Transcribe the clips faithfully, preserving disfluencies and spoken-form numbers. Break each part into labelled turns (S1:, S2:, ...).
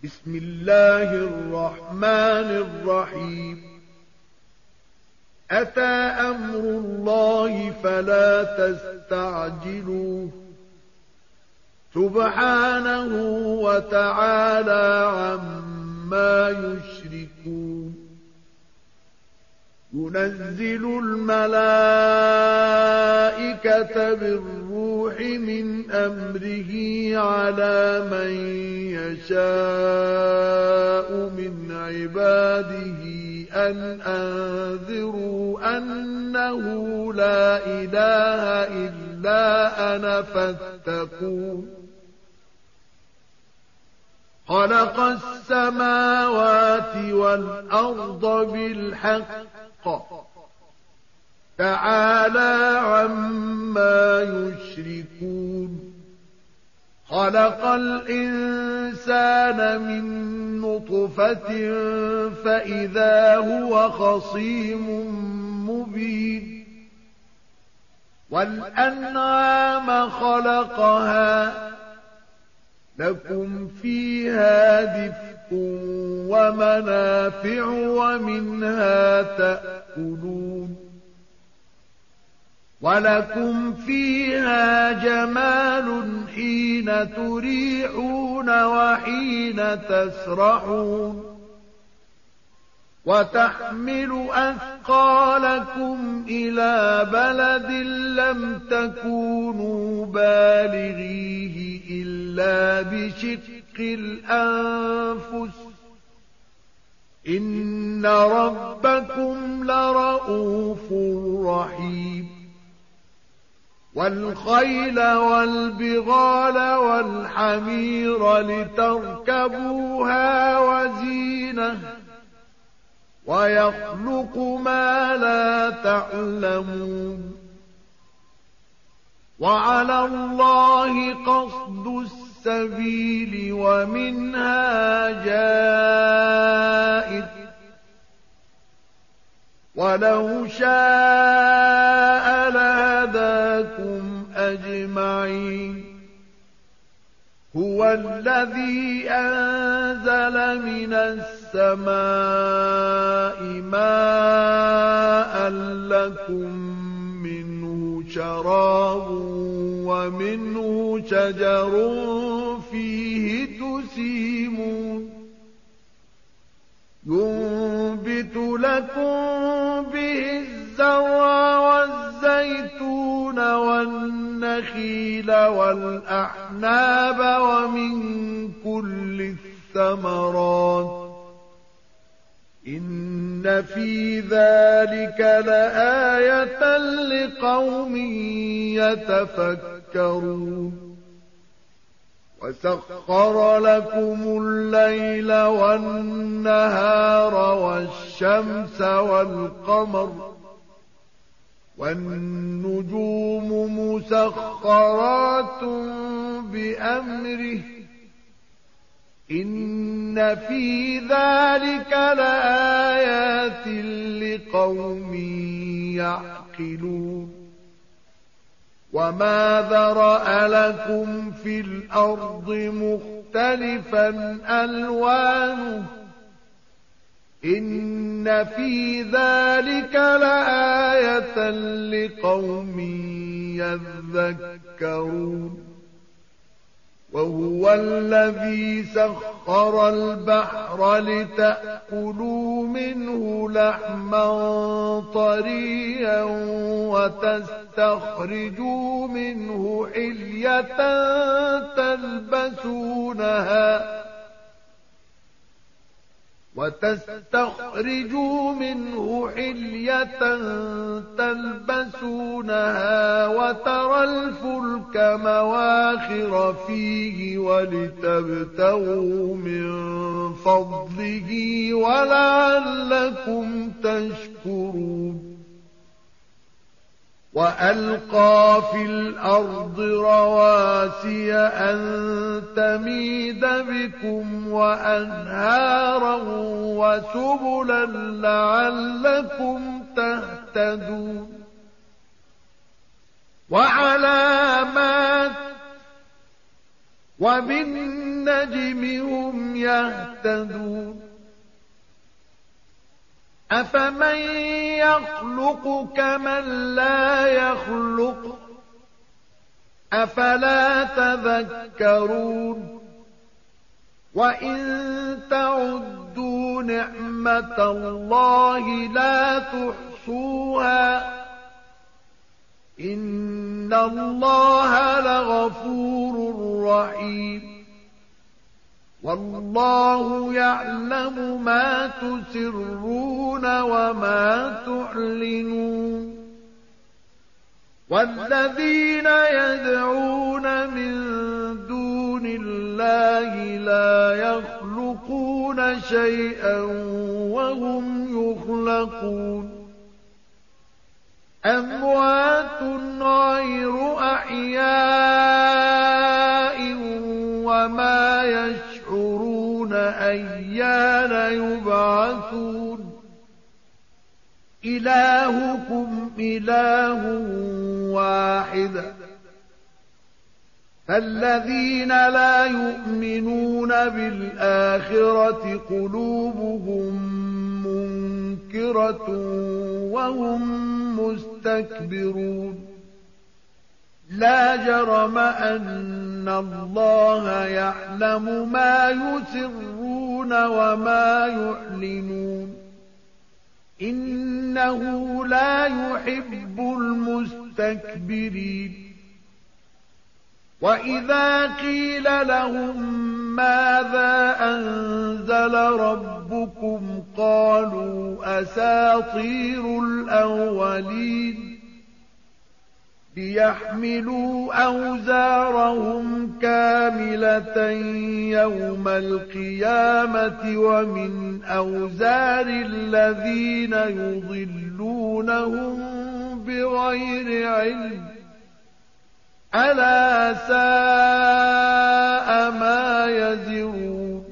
S1: بسم الله الرحمن الرحيم أتى أمر الله فلا تستعجلوه سبحانه وتعالى عما يشركون ينزل الملائكة بالروح من أمره على من يشاء من عباده أن أنذروا أنه لا إله إلا أنا فاتقون خلق السماوات والأرض بالحق تعالى عما يشركون خلق الإنسان من نطفة فإذا هو خصيم مبين والأنعام خلقها لكم فيها دفء ومنافع ومنها تأكلون ولكم فيها جمال حين تريحون وحين تسرحون وتحمل أثقالكم إلى بلد لم تكونوا بالغيه إلا بشق الأنفس إن ربكم لرؤوف رحيم والخيل والبغال والحمير لتركبوها وزينة ويخلق ما لا تعلمون وعلى الله قصد السبيل ومنها جائر ولو شاء لهداكم أجمعين هو الذي أنزل من السماء ماء لكم منه شراب ومنه شجر فيه تسيمون ينبت لكم به الزرع والزيتون والنخيل والأعناب ومن كل الثمرات إن في ذلك لآية لقوم يتفكرون وسخر لكم الليل والنهار والشمس والقمر والنجوم مسخرات بأمره إن في ذلك لآيات لقوم يعقلون وما ذرأ لكم في الأرض مختلفا ألوانه إن في ذلك لآية لقوم يذكرون وهو الذي سخر البحر لتأكلوا منه لحما طريا وتستخرجوا منه حلية تلبسونها وتستخرجوا منه حلية تلبسونها وترى الفلك مواخر فيه ولتبتغوا من فضله ولعلكم تشكرون وألقى في الأرض رواسي أن تميد بكم وأنهارا وسبلا لعلكم تهتدون وعلامات وبالنجم هم يهتدون أفمن يخلق كمن لا يخلق أفلا تذكرون وإن تعدوا نعمة الله لا تحصوها إن الله لغفور رحيم والله يعلم ما تسرون وما تعلنون والذين يدعون من دون الله لا يخلقون شيئا وهم يخلقون أموات غير أحياء وما يشعرون أيان يبعثون إلهكم إله واحد فالذين لا يؤمنون بالآخرة قلوبهم منكرة وهم مستكبرون لا جرم أن الله يعلم ما يسرون وما يعلنون إنه لا يحب المستكبرين وإذا قيل لهم ماذا أنزل ربكم قالوا أساطير الأولين ليحملوا أوزارهم كاملة يوم القيامة ومن أوزار الذين يضلونهم بغير علم ألا ساء ما يزرون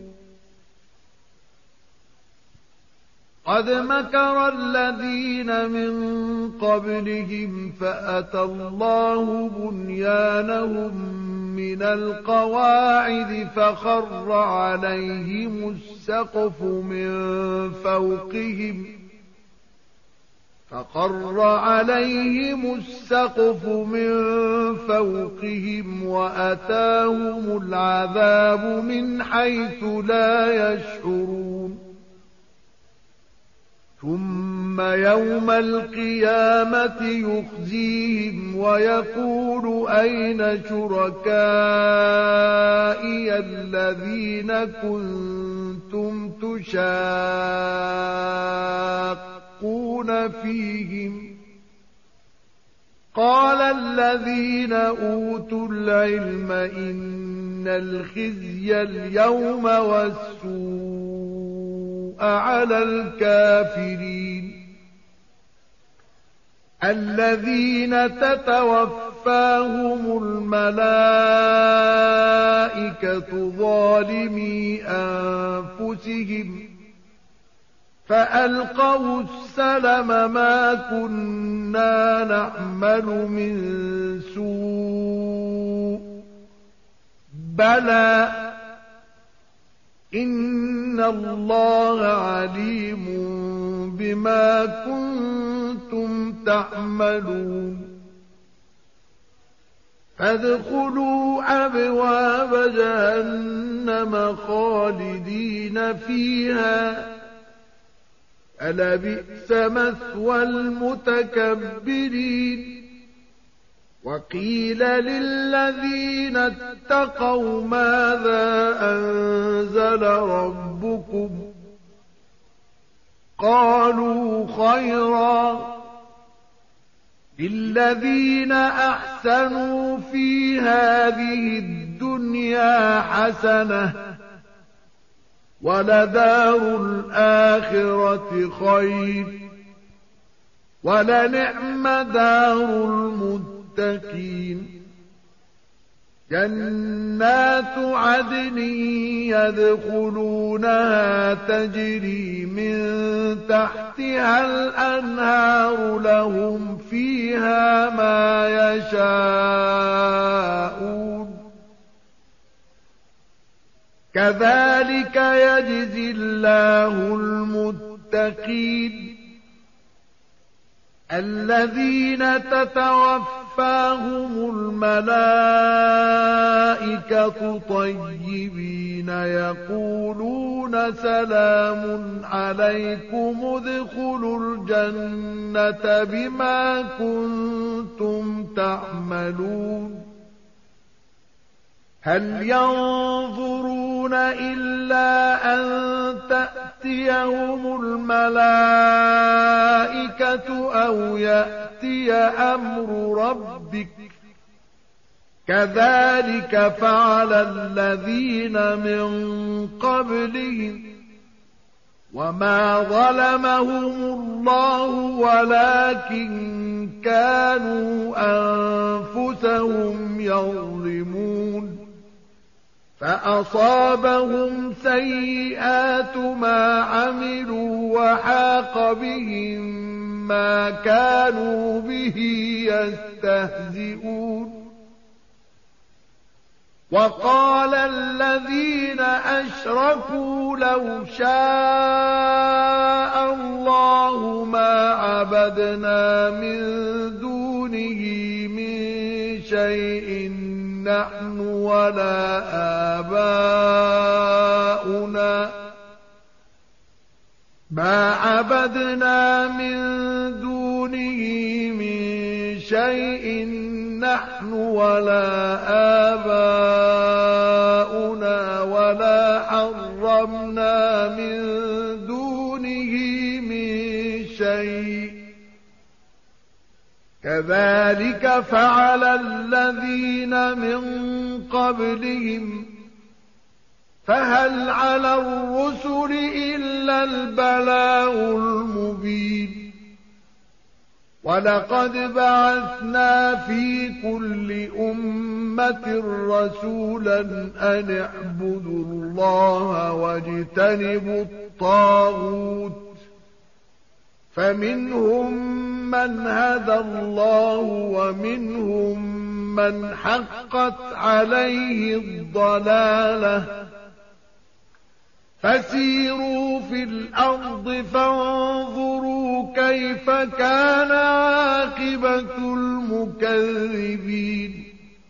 S1: قد مكر الذين من قبلهم فأتى الله بنيانهم من القواعد فخر عليهم السقف من فوقهم فخر عليهم السقف من فوقهم وأتاهم العذاب من حيث لا يشعرون ثم يوم القيامة يخزيهم ويقول أين شركائي الذين كنتم تشاقون فيهم قال الذين أوتوا العلم إن الخزي اليوم والسوء على الكافرين الذين تتوفاهم الملائكة ظالمي أنفسهم فألقوا السلم ما كنا نعمل من سوء بلى إن الله عليم بما كنتم تعملون فادخلوا أبواب جهنم خالدين فيها ألبئس مثوى المتكبرين وقيل للذين اتقوا ماذا أنزل ربكم قالوا خيرا للذين أحسنوا في هذه الدنيا حسنة ولدار الآخرة خير ولنعم دار المتقين جنات عدن يدخلونها تجري من تحتها الأنهار لهم فيها ما يشاءون كذلك يجزي الله المتقين الذين تتوفاهم الملائكة طيبين يقولون سلام عليكم ادخلوا الجنة بما كنتم تعملون هل ينظرون إلا أن تأتيهم الملائكة أو يأتي أمر ربك كذلك فعل الذين من قبلهم وما ظلمهم الله ولكن كانوا أنفسهم يظلمون فأصابهم سيئات ما عملوا وحاق بهم ما كانوا به يستهزئون وقال الذين أشركوا لو شاء الله ما عبدنا من دونه من شيء نحن ولا آباؤنا ما عبدنا من دونه من شيء نحن ولا آباؤنا ولا حرمنا من دونه من شيء كذلك فعل الذين من قبلهم فهل على الرسل إلا البلاغ المبين ولقد بعثنا في كل أمة رسولا أن اعبدوا الله واجتنبوا الطاغوت فمنهم من هدى الله ومنهم من حقت عليه الضلالة فسيروا في الأرض فانظروا كيف كان عاقبة المكذبين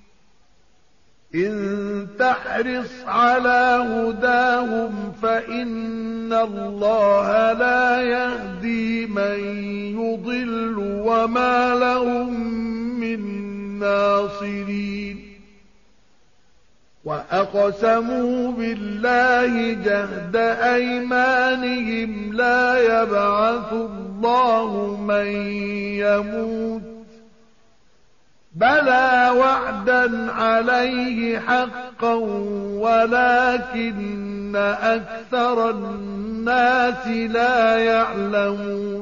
S1: إن تحرص على هداهم فإن الله لا يهدي من يضل وما لهم من ناصرين وأقسموا بالله جهد أيمانهم لا يبعث الله من يموت بلى وعدا عليه حقا ولكن أكثر الناس لا يعلمون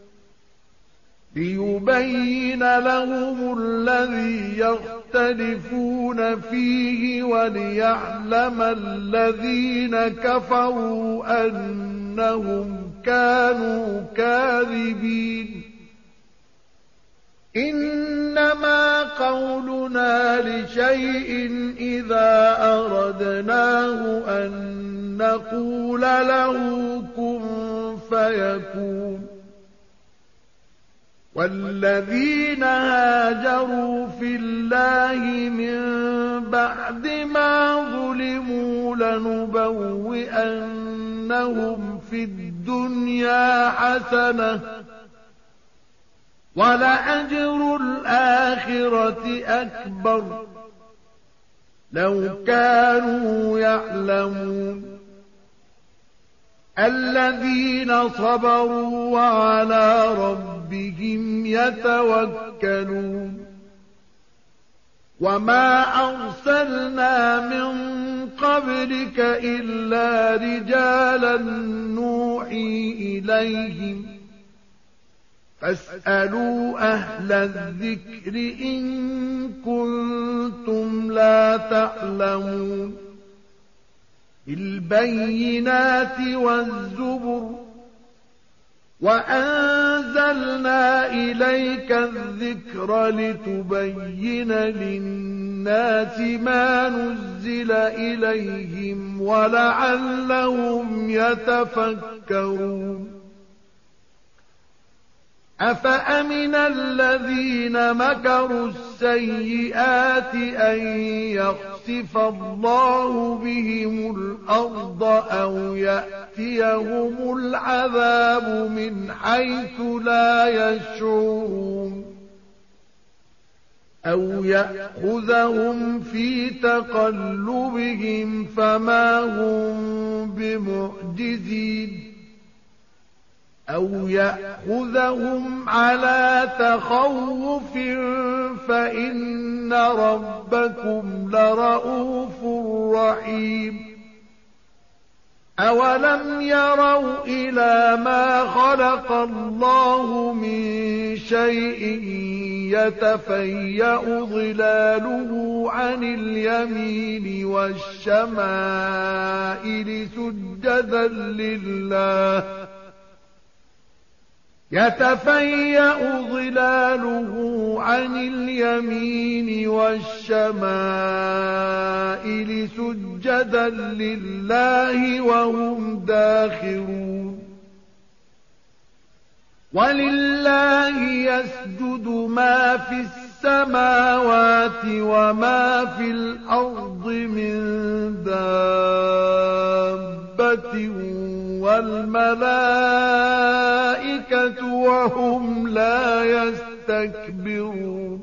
S1: ليبين لهم الذي يختلفون فيه وليعلم الذين كفروا أنهم كانوا كاذبين إنما قولنا لشيء إذا أردناه أن نقول له كن فيكون والذين هاجروا في الله من بعد ما ظلموا لنبوئنهم في الدنيا حسنة ولأجر الآخرة أكبر لو كانوا يعلمون الذين صبروا وعلى ربهم يتوكلون وما أرسلنا من قبلك إلا رجالا نوحي إليهم فاسألوا أهل الذكر إن كنتم لا تعلمون بالبينات والزبر وأنزلنا أنزلنا إليك الذكر لتبين للناس ما نزل إليهم ولعلهم يتفكرون أفأمن الذين مكروا السيئات أن يخسف الله بهم الأرض أو يأتيهم العذاب من حيث لا يشعرون أو يأخذهم في تقلبهم فما هم بمعجزين أو يأخذهم على تخوف فإن ربكم لرؤوف رحيم أولم يروا إلى ما خلق الله من شيء يتفيأ ظلاله عن اليمين والشمائل سجدا لله يتفيأ ظلاله عن اليمين والشمائل سجدا لله وهم داخرون ولله يسجد ما في السماوات وما في الأرض من دابة والملائكة وهم لا يستكبرون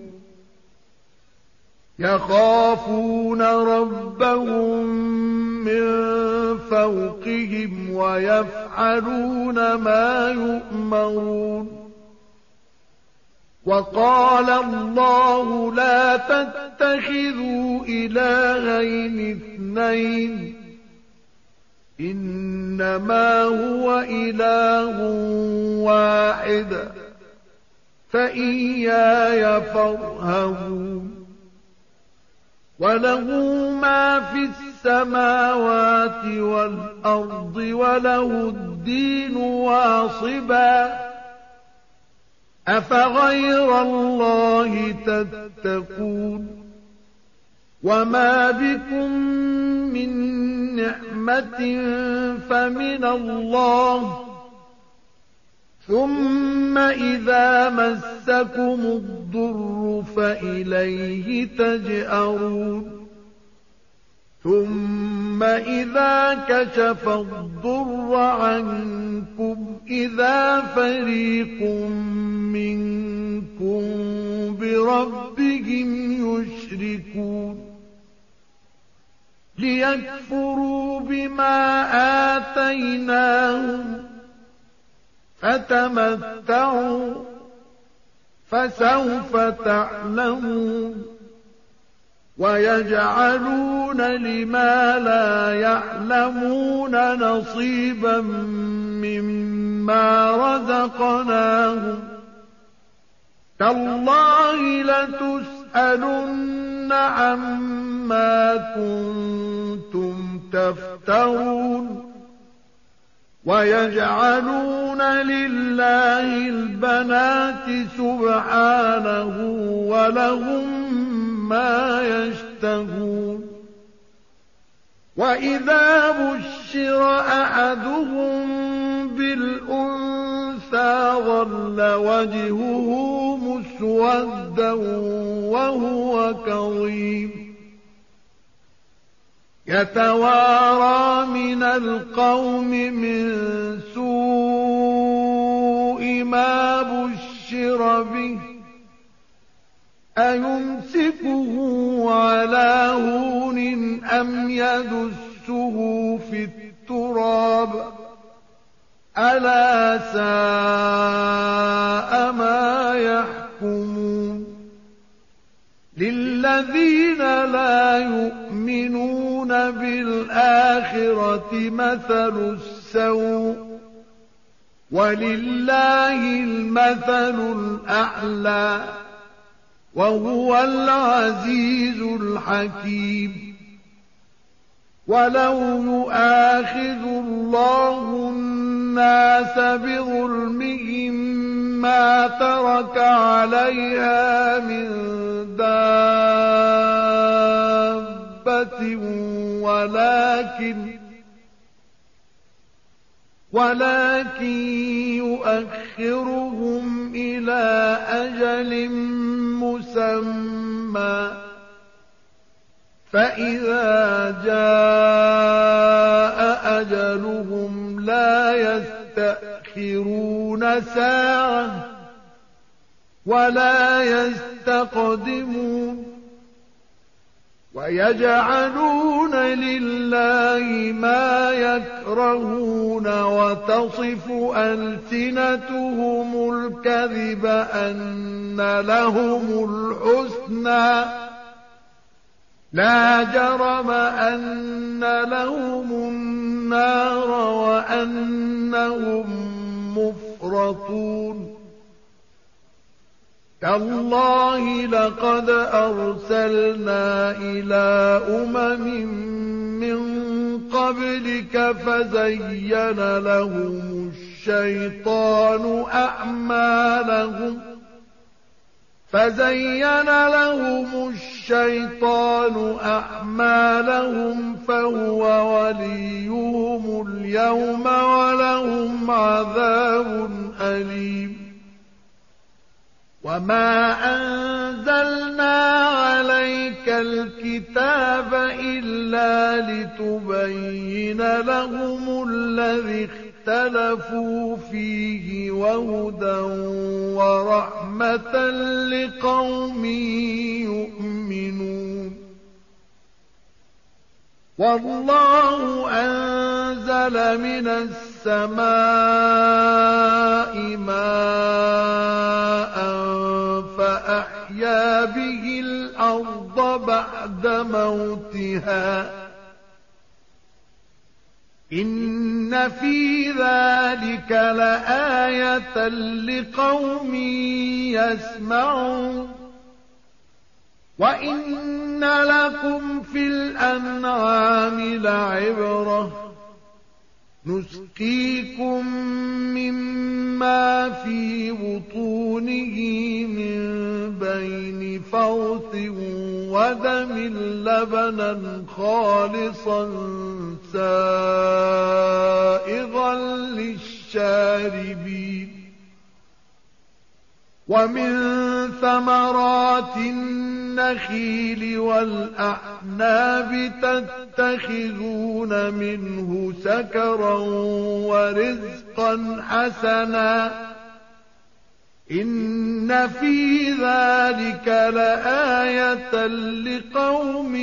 S1: يخافون ربهم من فوقهم ويفعلون ما يؤمرون وقال الله لا تتخذوا إلهين اثنين إنما هو إله واحد فإياي فارهبون وله ما في السماوات والأرض وله الدين واصبا أفغير الله تتقون وما بكم من نعمة فمن الله ثم إذا مسكم الضر فإليه تجأرون ثم إذا كشف الضر عنكم إذا فريق منكم بربهم يشركون ليكفروا بما آتيناهم فتمتعوا فسوف تعلمون ويجعلون لما لا يعلمون نصيبا مما رزقناهم تالله لتسألن عما كنتم تفترون ويجعلون لله البنات سبحانه ولهم ما يشتهون وإذا بشر أحدهم بالأنثى ظل وجهه مسودا وهو كظيم يتوارى من القوم من سوء ما بشر به أيمسكه على هون أم يدسه في التراب ألا ساء ما يحكمون للذين لا يؤمنون بالآخرة مثل السوء ولله المثل الأعلى وهو العزيز الحكيم ولو يؤاخذ الله الناس بظلمهم ما ما ترك عليها من دابة ولكن ولكن يؤخرهم إلى أجل مسمى فإذا جاء أجلهم لا يستأخرون ساعة ولا يستقدمون ويجعلون لله ما يكرهون وتصف ألسنتهم الكذب أن لهم الحسنى لا جرم أن لهم النار وأنهم مفرطون تالله لقد أرسلنا إلى أمم من قبلك فزين لهم الشيطان أعمالهم فزين لهم الشيطان أعمالهم فهو وليهم اليوم ولهم عذاب أليم وما أنزلنا عليك الكتاب إلا لتبين لهم الذي اختلفوا فيه وهدى ورحمة لقوم يؤمنون والله أنزل من السماء ماء فأحيا به الأرض بعد موتها إن في ذلك لآية لقوم يسمعون وإن لكم في الأنعام لعبرة نسقيكم مما في بطونه من بين فرث ودم لبنا خالصا سائغا للشاربين ومن ثمرات النخيل والأعناب تتخذون منه سكرا ورزقا حسنا إن في ذلك لآية لقوم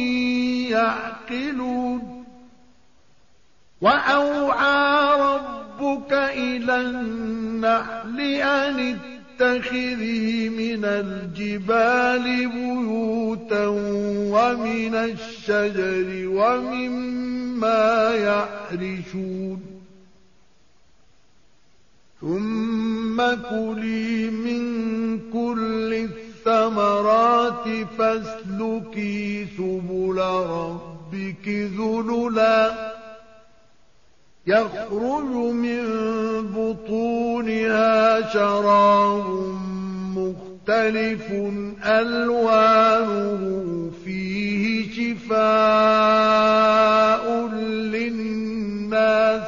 S1: يعقلون وأوحى ربك إلى النحل أن اتخذي من الجبال بيوتا ومن الشجر ومما يعرشون ثم كلي من كل الثمرات فاسلكي سبل ربك ذللا يخرج من بطونها شراب مختلف ألوانه فيه شفاء للناس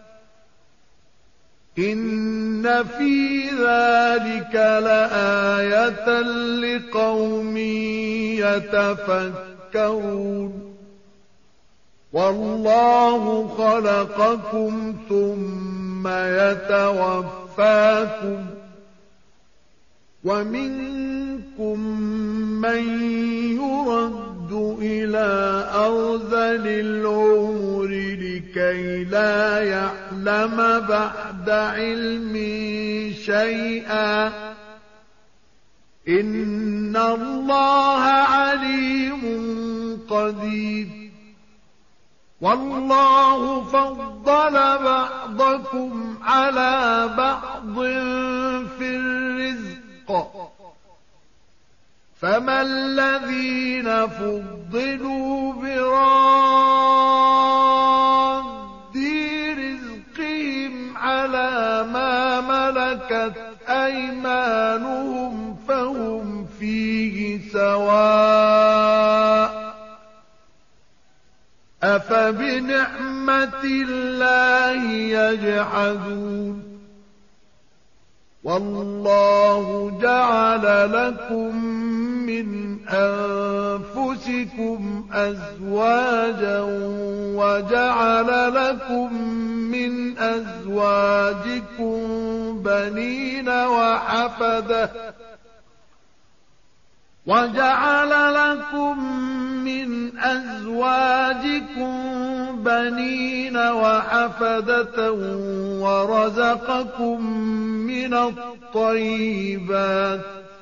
S1: إن في ذلك لآية لقوم يتفكرون والله خلقكم ثم يتوفاكم ومنكم من يرد إلى أرذل العمر لكي لا يعلم بعد علم شيئا إن الله عليم قدير والله فضل بعضكم على بعض في الرزق فما الذين فضلوا براد رزقهم على ما ملكت أيمانهم فهم فيه سواء أفبنعمة الله يجحدون والله جعل لكم من أنفسكم أزواجا وجعل لكم من أزواجكم بنين وحفدة وجعل لكم من أزواجكم بنين وحفدة ورزقكم من الطيبات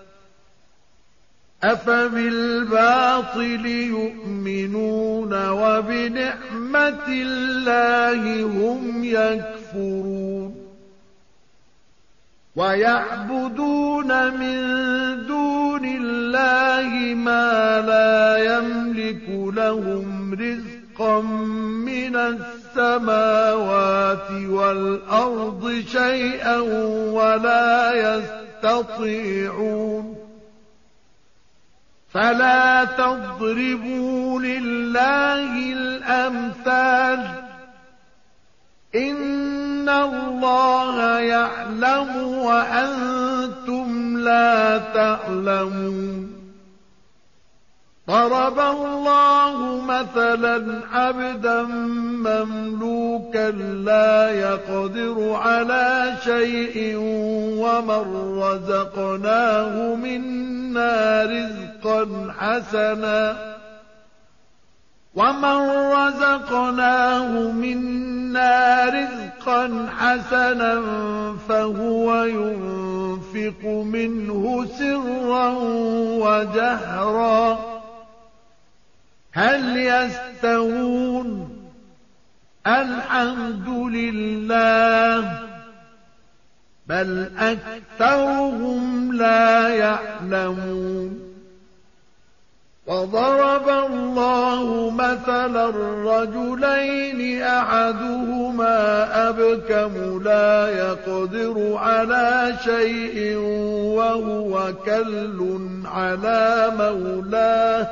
S1: أفبالباطل يؤمنون وبنعمة الله هم يكفرون ويعبدون من دون الله ما لا يملك لهم رزقا من السماوات والأرض شيئا ولا يستطيعون فلا تضربوا لله الأمثال إن الله يعلم وأنتم لا تعلمون ضرب الله مثلا عبدا مملوكا لا يقدر على شيء ومن رزقناه منا رزقا حسنا ومن رزقناه منا رزقا حسنا فهو ينفق منه سرا وجهرا هل يستوون الحمد لله بل أكثرهم لا يعلمون وضرب الله مثلا رجلين أحدهما أبكم لا يقدر على شيء وهو كل على مولاه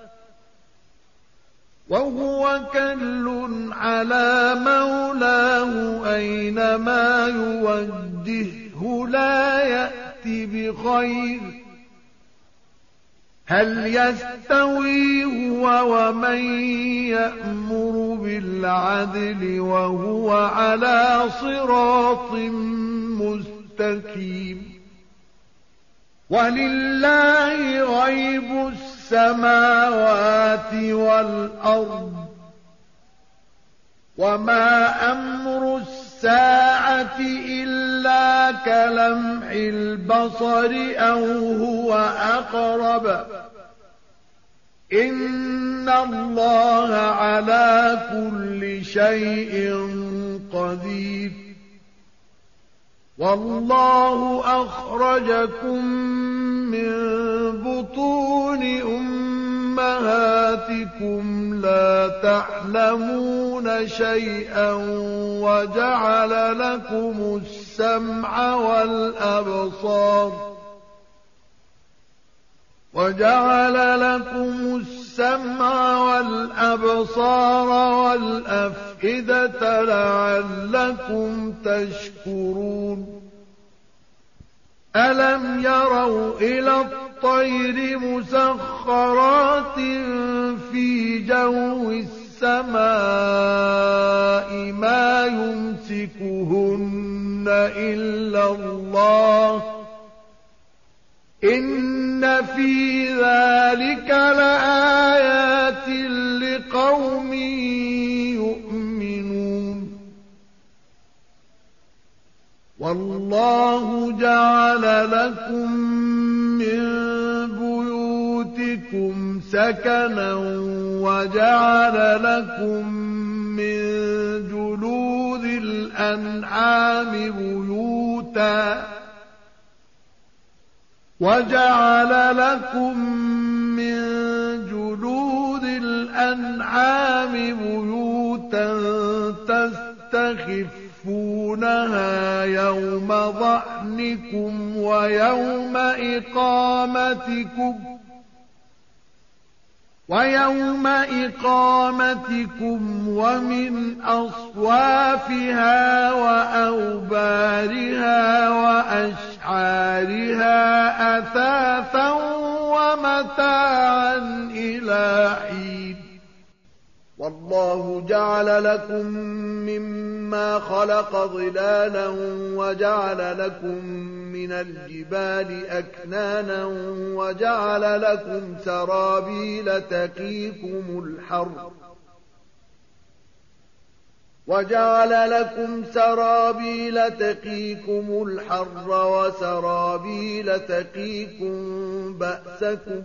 S1: وهو كل على مولاه أينما يوجهه لا يأتي بخير هل يستوي هو ومن يأمر بالعدل وهو على صراط مستقيم ولله غيب السماوات والأرض وما أمر الساعة إلا كلمح البصر أو هو أقرب إن الله على كل شيء قدير والله أخرجكم من بطون أمهاتكم لا تعلمون شيئا وجعل لكم السمع والأبصار وجعل لكم السمع والأبصار والأفئدة لعلكم تشكرون ألم يروا إلى الطير مسخرات في جو السماء ما يمسكهن إلا الله إن في ذلك لآيات لقوم يؤمنون والله جعل لكم من بيوتكم سكنا وجعل لكم من جلود الأنعام بيوتا وجعل لكم من جلود الأنعام بيوتا تستخفونها يوم ظعنكم ويوم إقامتكم ويوم إقامتكم ومن أصوافها وأوبارها وأشعارها أثاثا ومتاعا إلى حين والله جعل لكم مما خلق ظلالا وجعل لكم من الجبال أكنانا وجعل لكم سرابيل تقيكم الحر وجعل لكم سرابيل تقيكم الحر وسرابيل تقيكم بأسكم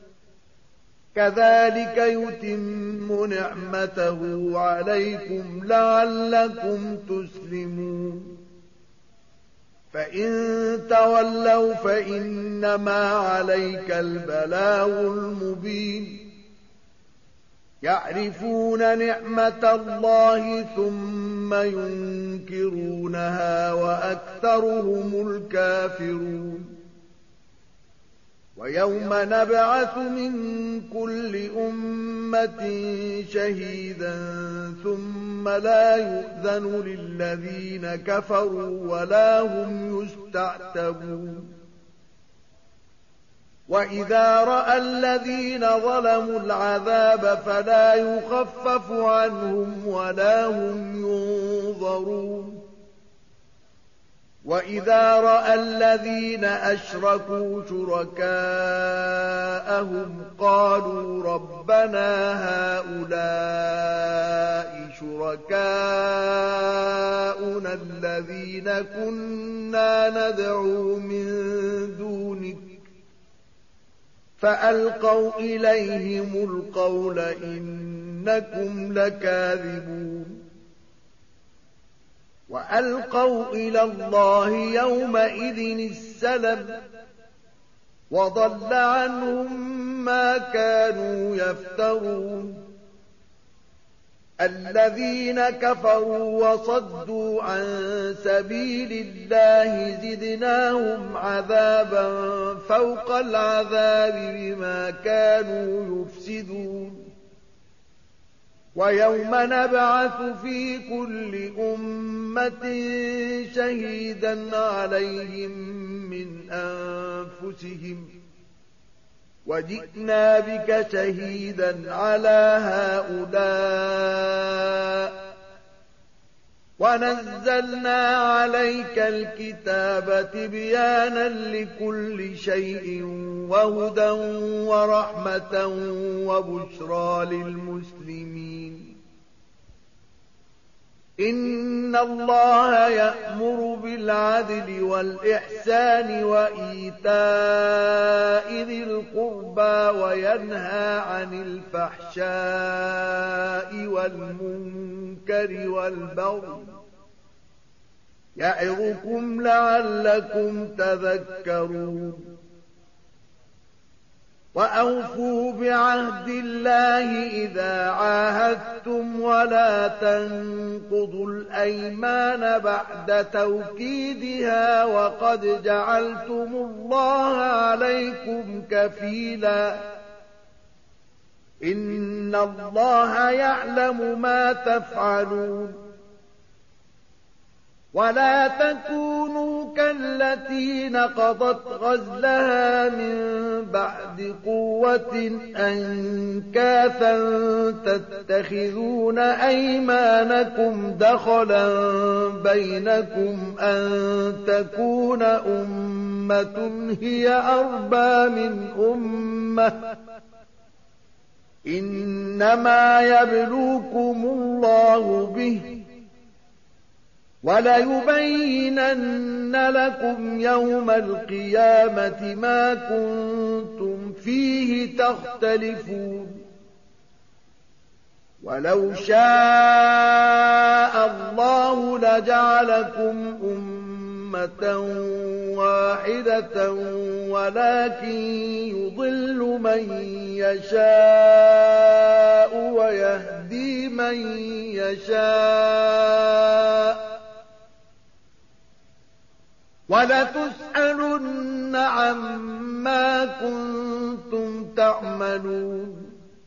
S1: كذلك يتم نعمته عليكم لعلكم تسلمون فإن تولوا فإنما عليك البلاغ المبين يعرفون نعمة الله ثم ينكرونها وأكثرهم الكافرون ويوم نبعث من كل أمة شهيدا ثم لا يؤذن للذين كفروا ولا هم يستعتبون وإذا رأى الذين ظلموا العذاب فلا يخفف عنهم ولا هم ينظرون وإذا رأى الذين أشركوا شركاءهم قالوا ربنا هؤلاء شركاؤنا الذين كنا ندعو من دونك فألقوا إليهم القول إنكم لكاذبون وألقوا إلى الله يومئذ السلم وضل عنهم ما كانوا يفترون الذين كفروا وصدوا عن سبيل الله زدناهم عذابا فوق العذاب بما كانوا يفسدون ويوم نبعث في كل أمة شهيدا عليهم من أنفسهم وجئنا بك شهيدا على هؤلاء ونزلنا عليك الكتاب تبيانا لكل شيء وهدى ورحمة وبشرى للمسلمين إن الله يأمر بالعدل والإحسان وإيتاء ذي القربى وينهى عن الفحشاء والمنكر والبغي يعظكم لعلكم تذكرون وأوفوا بعهد الله إذا عاهدتم ولا تنقضوا الأيمان بعد توكيدها وقد جعلتم الله عليكم كفيلا إن الله يعلم ما تفعلون ولا تكونوا كالتي نقضت غزلها من بعد قوة أنكاثا تتخذون أيمانكم دخلا بينكم أن تكون أمة هي أربى من أمة إنما يبلوكم الله به وليبينن لكم يوم القيامة ما كنتم فيه تختلفون ولو شاء الله لجعلكم أمة أمة واحدة ولكن يضل من يشاء ويهدي من يشاء ولتسألن عما كنتم تعملون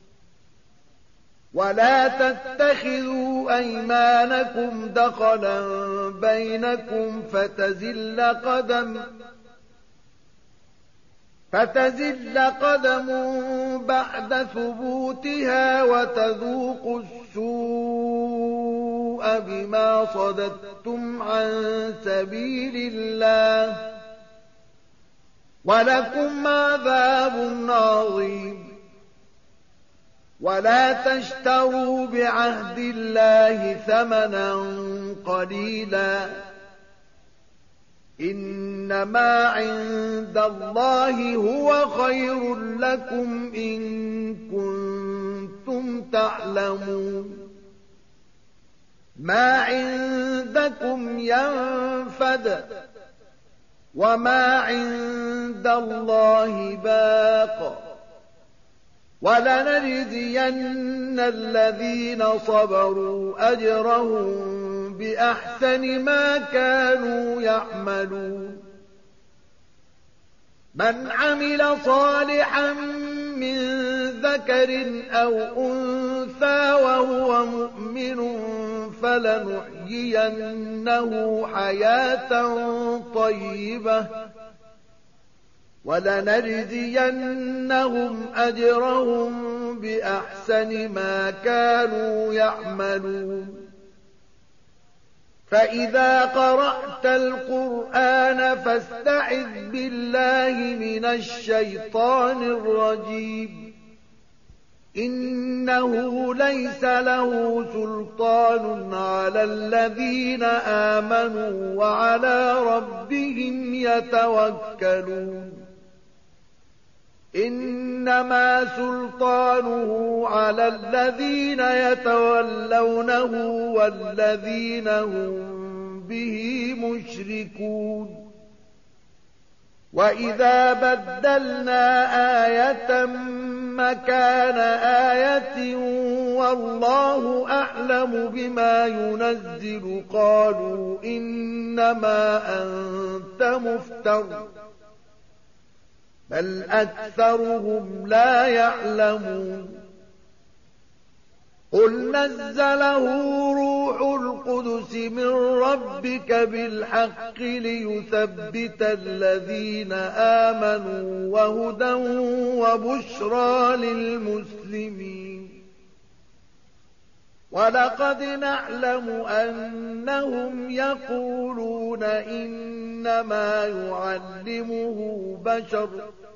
S1: ولا تتخذوا أيمانكم دخلا بينكم فتزل قدم فتزل قدم بعد ثبوتها وتذوقوا السوء بما صددتم عن سبيل الله ولكم عذاب عظيم ولا تشتروا بعهد الله ثمنا قليلا إنما عند الله هو خير لكم إن كنتم تعلمون ما عندكم ينفد وما عند الله باق ولنجزين الذين صبروا أجرهم بأحسن ما كانوا يعملون من عمل صالحا من ذكر أو أنثى وهو مؤمن فلنحيينه حياة طيبة ولنجزينهم أجرهم بأحسن ما كانوا يعملون فإذا قرأت القرآن فاستعذ بالله من الشيطان الرجيم إنه ليس له سلطان على الذين آمنوا وعلى ربهم يتوكلون إنما سلطانه على الذين يتولونه والذين هم به مشركون وإذا بدلنا آية مكان آية والله أعلم بما ينزل قالوا إنما أنت مفتر بل أكثرهم لا يعلمون قل نزله روح القدس من ربك بالحق ليثبت الذين آمنوا وهدى وبشرى للمسلمين ولقد نعلم أنهم يقولون إنما يعلمه بشر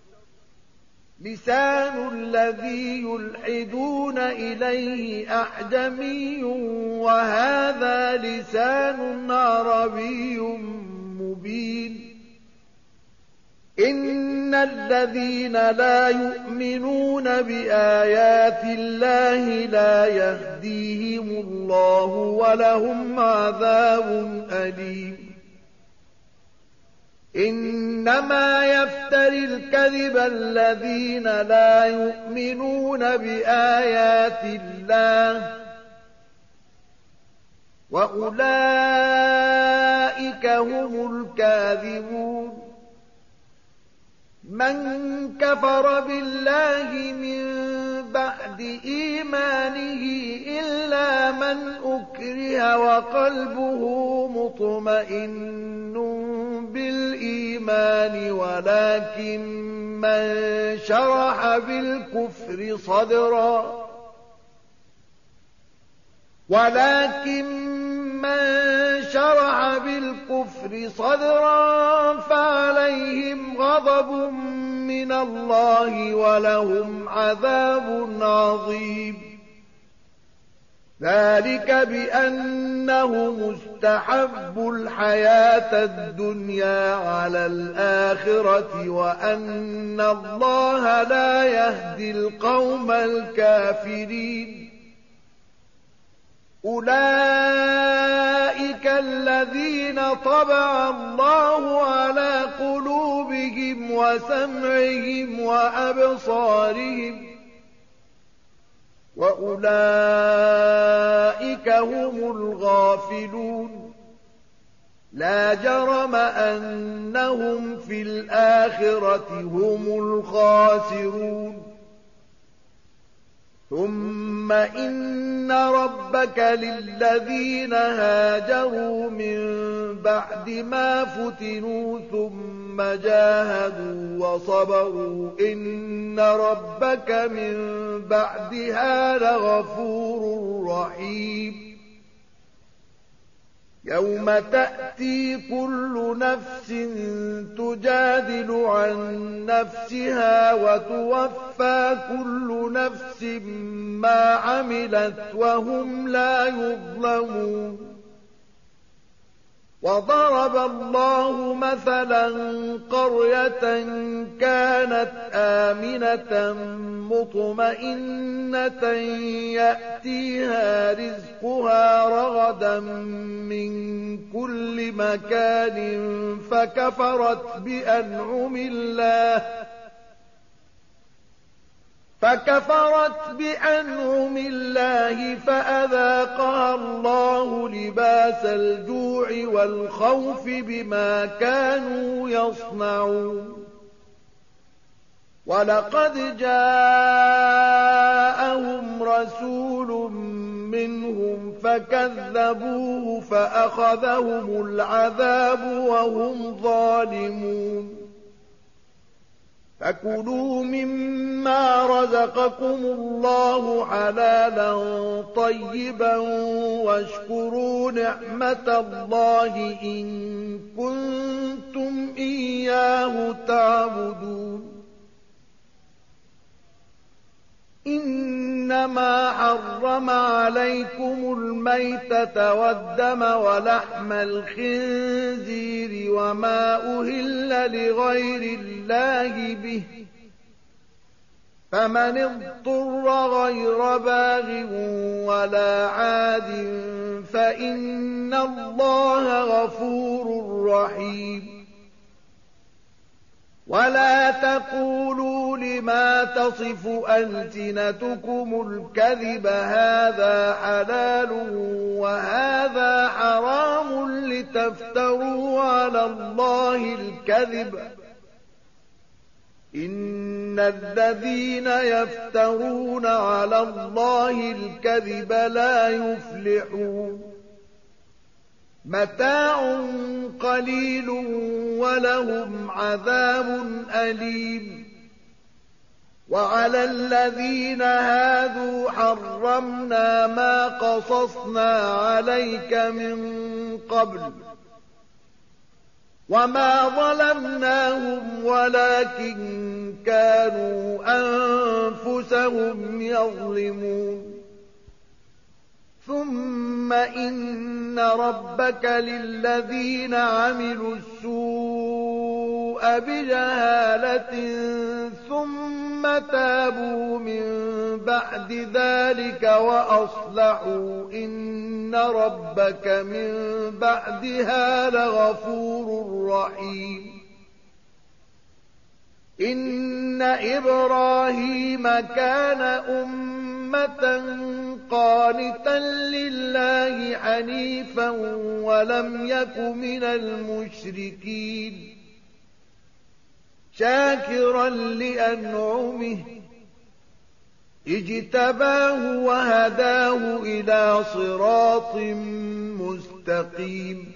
S1: لسان الذي يلحدون إليه أعجمي وهذا لسان عربي مبين إن الذين لا يؤمنون بآيات الله لا يهديهم الله ولهم عذاب أليم إنما يفتري الكذب الذين لا يؤمنون بآيات الله وأولئك هم الكاذبون من كفر بالله من بعد إيمانه إلا من أكره وقلبه مطمئن بالإيمان ولكن من شرح بالكفر صدرا ولكن من شرح بالكفر صدرا فعليهم غضب من الله ولهم عذاب عظيم ذلك بأنه مستحب الحياة الدنيا على الآخرة وأن الله لا يهدي القوم الكافرين أولئك الذين طبع الله على قلوبهم وسمعهم وأبصارهم وأولئك هم الغافلون لا جرم أنهم في الآخرة هم الخاسرون ثم إن ربك للذين هاجروا من بعد ما فتنوا ثم جاهدوا وصبروا إن ربك من بعدها لغفور رحيم يوم تأتي كل نفس تجادل عن نفسها وتوفى كل نفس ما عملت وهم لا يظلمون وضرب الله مثلا قرية كانت آمنة مطمئنة يأتيها رزقها رغدا من كل مكان فكفرت بأنعم الله فكفرت بأنعم الله فأذاقها الله لباس الجوع والخوف بما كانوا يصنعون ولقد جاءهم رسول منهم فكذبوه فأخذهم العذاب وهم ظالمون فكلوا مما رزقكم الله حلالا طيبا واشكروا نعمة الله إن كنتم إياه تعبدون إنما حرم عليكم الميتة والدم ولحم الخنزير وما أهل لغير الله به فمن اضطر غير باغ ولا عاد فإن الله غفور رحيم ولا تقولوا لما تصف ألسنتكم الكذب هذا حلال وهذا حرام لتفتروا على الله الكذب إن الذين يفترون على الله الكذب لا يفلحون متاع قليل ولهم عذاب أليم وعلى الذين هادوا حرمنا ما قصصنا عليك من قبل وما ظلمناهم ولكن كانوا أنفسهم يظلمون ثم إن ربك للذين عملوا السوء بجهالة ثم تابوا من بعد ذلك وأصلحوا إن ربك من بعدها لغفور رحيم إن إبراهيم كان أمة قانتا لله حنيفا ولم يك من المشركين شاكرا لأنعمه اجتباه وهداه إلى صراط مستقيم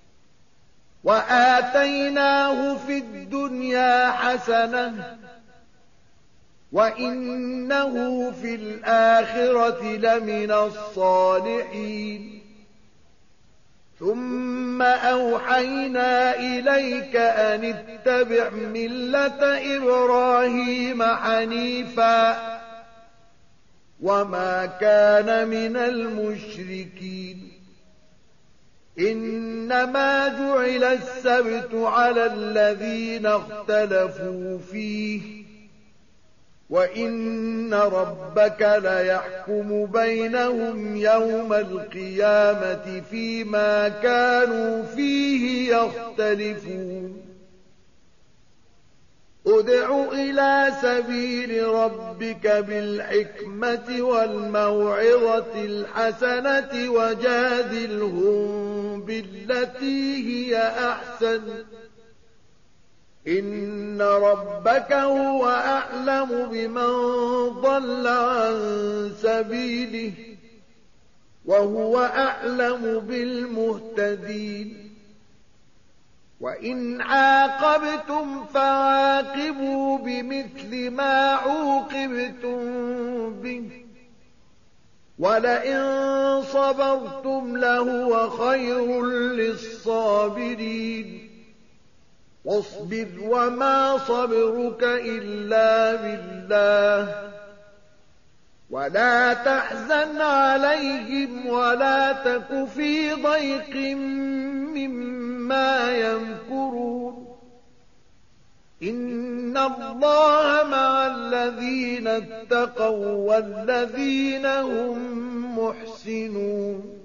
S1: وآتيناه في الدنيا حسنة وإنه في الآخرة لمن الصالحين ثم أوحينا إليك أن اتبع ملة إبراهيم حنيفا وما كان من المشركين إنما جعل السبت على الذين اختلفوا فيه وإن ربك ليحكم بينهم يوم القيامة فيما كانوا فيه يختلفون ادع إلى سبيل ربك بالحكمة والموعظة الحسنة وجادلهم بالتي هي أحسن إن ربك هو أعلم بمن ضل عن سبيله وهو أعلم بالمهتدين وإن عاقبتم فعاقبوا بمثل ما عوقبتم به ولئن صبرتم لهو خير للصابرين واصبر وما صبرك إلا بالله ولا تحزن عليهم ولا تك في ضيق مما يمكرون إن الله مع الذين اتقوا والذين هم محسنون